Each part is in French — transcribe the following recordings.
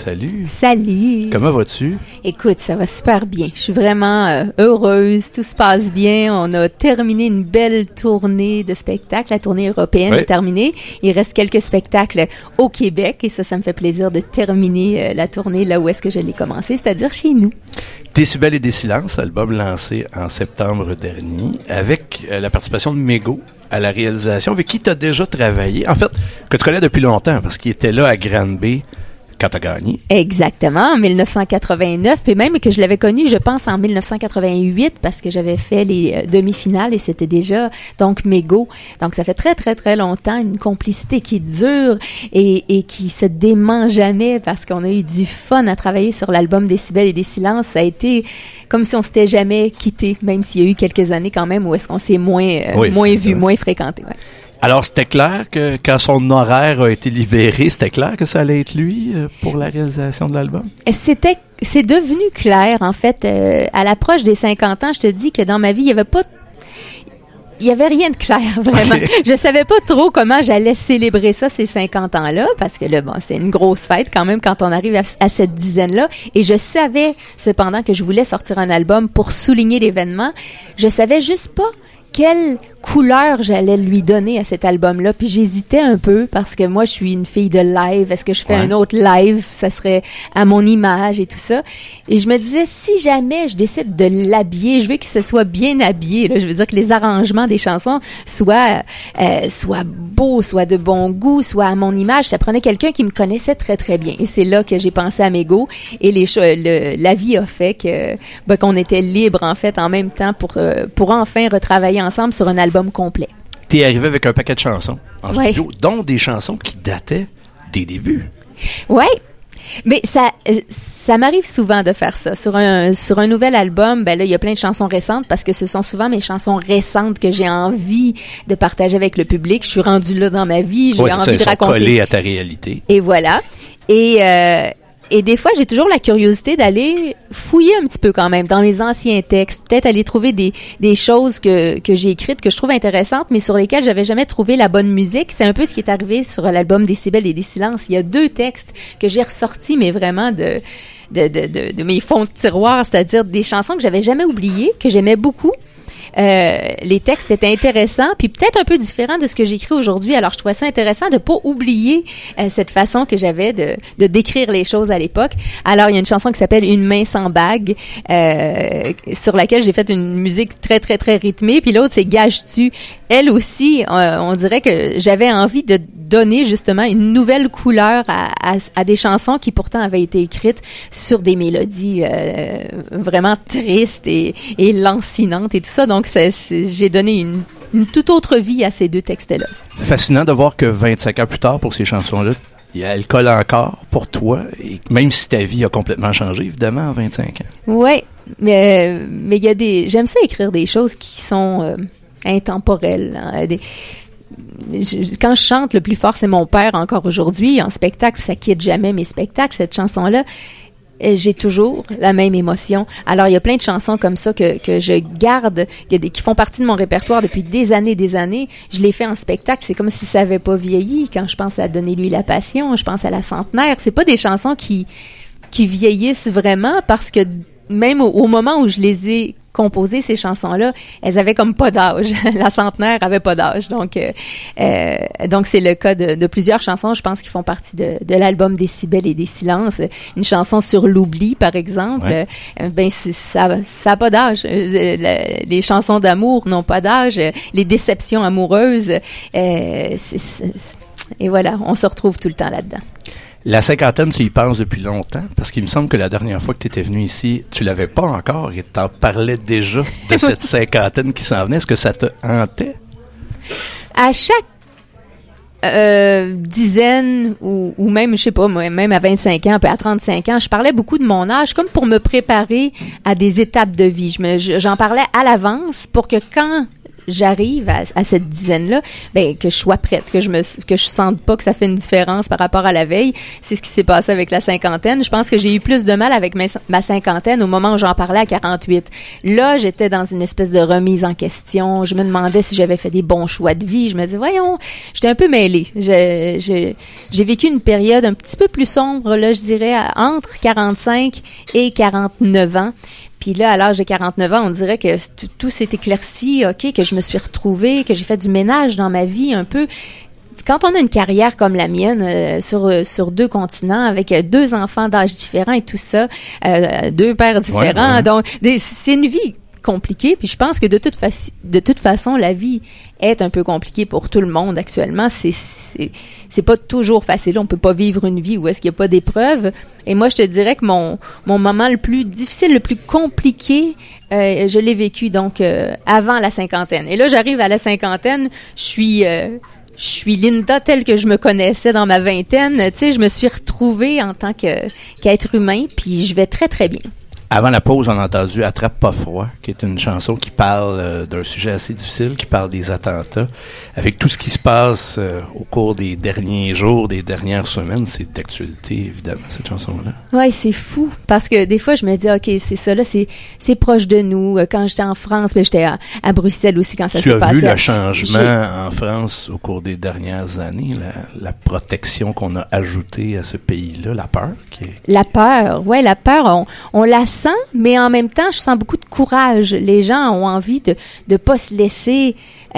salut. Salut. Comment vas-tu? Écoute, ça va super bien. Je suis vraiment heureuse. Tout se passe bien. On a terminé une belle tournée de spectacles. La tournée européenne est terminée. Il reste quelques spectacles au Québec et ça me fait plaisir de terminer la tournée là où est-ce que je l'ai commencé, c'est-à-dire chez nous. Décibels et des silences, album lancé en septembre dernier avec la participation de Mégo à la réalisation, avec qui tu as déjà travaillé. En fait, que tu connais depuis longtemps parce qu'il était là à Granby quand tu as gagné. Exactement, en 1989, puis même que je l'avais connu, je pense, en 1988 parce que j'avais fait les demi-finales et c'était déjà, donc, Mégo. Donc, ça fait très, très, très longtemps, une complicité qui dure et qui se dément jamais parce qu'on a eu du fun à travailler sur l'album Décibels et des silences. Ça a été comme si on s'était jamais quitté, même s'il y a eu quelques années quand même où est-ce qu'on s'est moins vu, moins fréquenté. Ouais. Alors, c'était clair que quand son horaire a été libéré, c'était clair que ça allait être lui pour la réalisation de l'album? C'est devenu clair, en fait. À l'approche des 50 ans, je te dis que dans ma vie, il y avait rien de clair, vraiment. Okay. Je savais pas trop comment j'allais célébrer ça, ces 50 ans-là, parce que là, bon, c'est une grosse fête quand même quand on arrive à cette dizaine-là. Et je savais, cependant, que je voulais sortir un album pour souligner l'événement. Je savais juste pas quelle couleur j'allais lui donner à cet album-là. Puis j'hésitais un peu parce que moi, je suis une fille de live. Est-ce que je fais un autre live? Ça serait à mon image et tout ça. Et je me disais, si jamais je décide de l'habiller, je veux que ce soit bien habillé. Là. Je veux dire que les arrangements des chansons soient beaux, soient de bon goût, soient à mon image. Ça prenait quelqu'un qui me connaissait très, très bien. Et c'est là que j'ai pensé à Mégo. Et la vie a fait qu'on était libre, en fait, en même temps pour enfin retravailler ensemble sur un album complet. T'es arrivé avec un paquet de chansons en studio, dont des chansons qui dataient des débuts. Oui, mais ça m'arrive souvent de faire ça. Sur un nouvel album, ben là, il y a plein de chansons récentes parce que ce sont souvent mes chansons récentes que j'ai envie de partager avec le public. Je suis rendue là dans ma vie, j'ai envie de raconter. Collées à ta réalité. Et voilà. Et des fois, j'ai toujours la curiosité d'aller fouiller un petit peu quand même dans mes anciens textes, peut-être aller trouver des choses que j'ai écrites, que je trouve intéressantes, mais sur lesquelles j'avais jamais trouvé la bonne musique. C'est un peu ce qui est arrivé sur l'album Décibels et des silences. Il y a 2 textes que j'ai ressortis, mais vraiment de mes fonds de tiroir, c'est-à-dire des chansons que j'avais jamais oubliées, que j'aimais beaucoup. Les textes étaient intéressants, puis peut-être un peu différents de ce que j'écris aujourd'hui. Alors, je trouvais ça intéressant de pas oublier cette façon que j'avais de décrire les choses à l'époque. Alors, il y a une chanson qui s'appelle Une main sans bague, sur laquelle j'ai fait une musique très, très, très rythmée. Puis l'autre, c'est Gage-tu. Elle aussi, on dirait que j'avais envie de donner justement une nouvelle couleur à des chansons qui pourtant avaient été écrites sur des mélodies vraiment tristes et lancinantes et tout ça. Donc, j'ai donné une toute autre vie à ces 2 textes-là. Fascinant de voir que 25 ans plus tard, pour ces chansons-là, elle colle encore pour toi, et même si ta vie a complètement changé, évidemment, en 25 ans. Oui, mais il y a j'aime ça écrire des choses qui sont intemporelles. Hein, quand je chante, le plus fort, c'est mon père encore aujourd'hui. En spectacle, ça quitte jamais mes spectacles, cette chanson-là. J'ai toujours la même émotion. Alors, il y a plein de chansons comme ça que je garde, qui font partie de mon répertoire depuis des années. Je les fais en spectacle. C'est comme si ça avait pas vieilli. Quand je pense à Donnez-lui la passion, je pense à La Centenaire. C'est pas des chansons qui vieillissent vraiment parce que même au moment où je les ai composées, ces chansons-là, elles avaient comme pas d'âge. La Centenaire avait pas d'âge. Donc c'est le cas de plusieurs chansons, je pense, qui font partie de l'album Décibels et des silences. Une chanson sur l'oubli, par exemple, ça a pas d'âge. Les chansons d'amour n'ont pas d'âge. Les déceptions amoureuses, et voilà, on se retrouve tout le temps là-dedans. La cinquantaine, tu y penses depuis longtemps? Parce qu'il me semble que la dernière fois que tu étais venu ici, tu l'avais pas encore et t'en parlais déjà de cette cinquantaine qui s'en venait. Est-ce que ça te hantait? À chaque dizaine ou même, je sais pas, moi, même à 25 ans, puis à 35 ans, je parlais beaucoup de mon âge comme pour me préparer à des étapes de vie. J'en parlais à l'avance pour que quand j'arrive à cette dizaine-là, ben que je sois prête, que je sente pas que ça fait une différence par rapport à la veille. C'est ce qui s'est passé avec la cinquantaine. Je pense que j'ai eu plus de mal avec ma cinquantaine au moment où j'en parlais à 48. Là, j'étais dans une espèce de remise en question. Je me demandais si j'avais fait des bons choix de vie. Je me disais, voyons, j'étais un peu mêlée. J'ai vécu une période un petit peu plus sombre, là, je dirais, entre 45 et 49 ans. Puis là, à l'âge de 49 ans, on dirait que tout s'est éclairci, OK, que je me suis retrouvée, que j'ai fait du ménage dans ma vie un peu. Quand on a une carrière comme la mienne, sur 2 continents, avec 2 enfants d'âge différents et tout ça, 2 pères différents, donc c'est une vie compliquée. Puis je pense que de toute façon, la vie est un peu compliquée pour tout le monde actuellement. C'est pas toujours facile. On peut pas vivre une vie où est-ce qu'il y a pas d'épreuves. Et moi, je te dirais que mon moment le plus difficile, le plus compliqué, je l'ai vécu donc avant la cinquantaine. Et là, j'arrive à la cinquantaine, je suis Linda telle que je me connaissais dans ma vingtaine. Tu sais, je me suis retrouvée en tant qu'être humain, puis je vais très, très bien. Avant la pause, on a entendu Attrape pas froid, qui est une chanson qui parle d'un sujet assez difficile, qui parle des attentats. Avec tout ce qui se passe au cours des derniers jours, des dernières semaines, c'est d'actualité, évidemment, cette chanson-là. Ouais, c'est fou, parce que des fois, je me dis, OK, c'est ça, là, c'est proche de nous. Quand j'étais en France, mais j'étais à Bruxelles aussi quand ça s'est passé. Tu as vu le changement en France au cours des dernières années, la protection qu'on a ajoutée à ce pays-là, la peur? La peur, on la sent, mais en même temps, je sens beaucoup de courage. Les gens ont envie de pas se laisser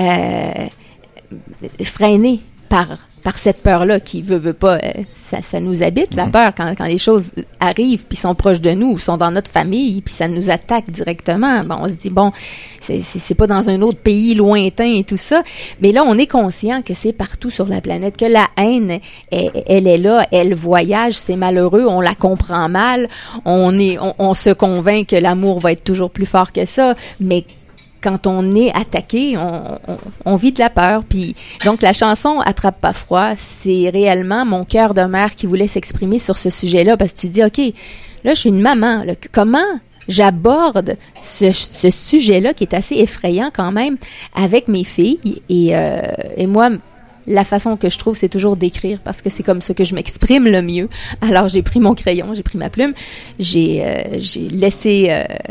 freiner par cette peur-là qui veut pas, ça nous habite, la peur, quand les choses arrivent puis sont proches de nous ou sont dans notre famille puis ça nous attaque directement. Bon, on se dit, bon, c'est pas dans un autre pays lointain et tout ça, mais là, on est conscient que c'est partout sur la planète, que la haine, elle est là, elle voyage, c'est malheureux, on la comprend mal, on se convainc que l'amour va être toujours plus fort que ça, mais quand on est attaqué, on vit de la peur. Puis donc la chanson Attrape pas froid, c'est réellement mon cœur de mère qui voulait s'exprimer sur ce sujet-là, parce que tu dis, OK, là je suis une maman, là, comment j'aborde ce sujet-là qui est assez effrayant quand même avec mes filles et moi. La façon que je trouve, c'est toujours d'écrire parce que c'est comme ça que je m'exprime le mieux. Alors j'ai pris mon crayon, j'ai pris ma plume, j'ai laissé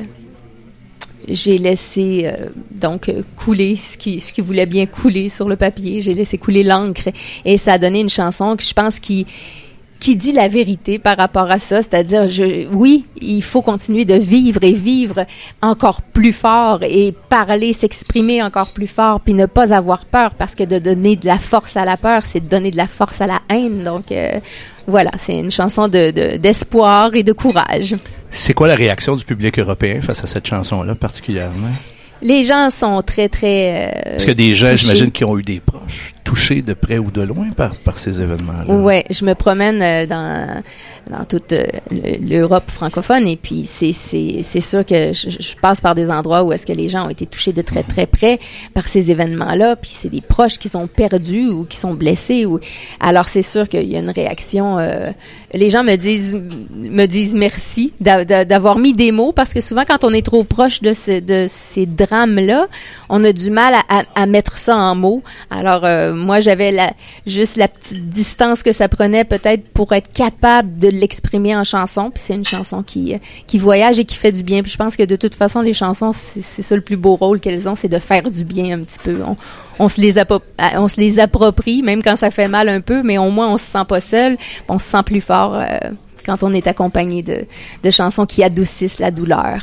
donc couler ce qui voulait bien couler sur le papier. J'ai laissé couler l'encre et ça a donné une chanson que je pense qui dit la vérité par rapport à ça, c'est-à-dire oui, il faut continuer de vivre et vivre encore plus fort et parler, s'exprimer encore plus fort puis ne pas avoir peur parce que de donner de la force à la peur, c'est de donner de la force à la haine. Donc voilà, c'est une chanson d'espoir et de courage. C'est quoi la réaction du public européen face à cette chanson-là particulièrement? Les gens sont très, très Parce qu'il y a des gens, touchés. j'imagine, qui ont eu des proches touchés de près ou de loin par ces événements-là. Ouais, je me promène dans toute l'Europe francophone et puis c'est sûr que je passe par des endroits où est-ce que les gens ont été touchés de très, très près par ces événements-là, puis c'est des proches qui sont perdus ou qui sont blessés. Alors c'est sûr qu'il y a une réaction. Les gens me disent merci d'avoir mis des mots parce que souvent quand on est trop proche de ces drames-là, on a du mal à mettre ça en mots. Alors moi j'avais juste la petite distance que ça prenait peut-être pour être capable de l'exprimer en chanson. Puis c'est une chanson qui voyage et qui fait du bien. Puis je pense que de toute façon les chansons c'est ça le plus beau rôle qu'elles ont, c'est de faire du bien un petit peu. On se les approprie même quand ça fait mal un peu, mais au moins on se sent pas seul, on se sent plus fort quand on est accompagné de chansons qui adoucissent la douleur.